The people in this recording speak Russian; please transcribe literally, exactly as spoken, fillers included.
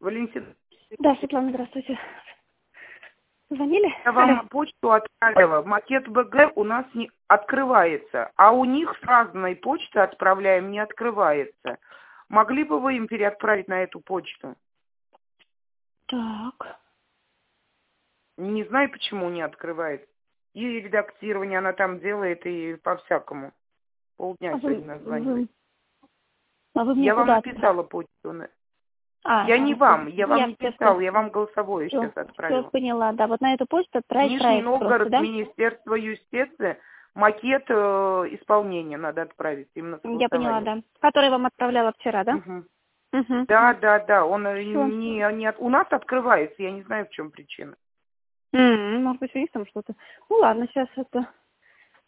Валентина, Да, Светлана, здравствуйте. Звонили? я вам Алло. почту отправила. Макет БГ у нас не открывается, а у них с разной почты отправляем, не открывается. Могли бы вы им переотправить на эту почту? Так. Не знаю, почему не открывается. И редактирование она там делает, и по-всякому. Полдня А вы, сегодня названивает. вы, а вы мне Я вам куда? написала почту. А, Я не вам, я вам я не все, писала, я вам голосовое все, сейчас все отправила. поняла. Да, вот на эту почту отправить Нижний проект просто, Новгород, да? Министерство юстиции, макет э, исполнения надо отправить именно Я поняла, согласование. да. Который вам отправляла вчера, да? Угу. Угу. Да, да, да, он э, Все. не, не от- у нас открывается, я не знаю, в чем причина. М-м, может быть, у них там что-то. Ну ладно, сейчас это